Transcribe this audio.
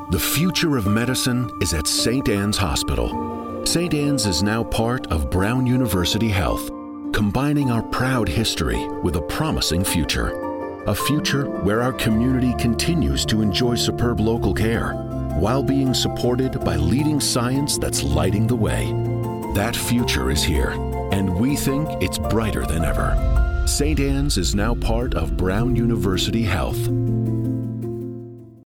The future of medicine is at St. Anne's Hospital. St. Anne's is now part of Brown University Health, combining our proud history with a promising future. A future where our community continues to enjoy superb local care while being supported by leading science that's lighting the way. That future is here, and we think it's brighter than ever. St. Anne's is now part of Brown University Health.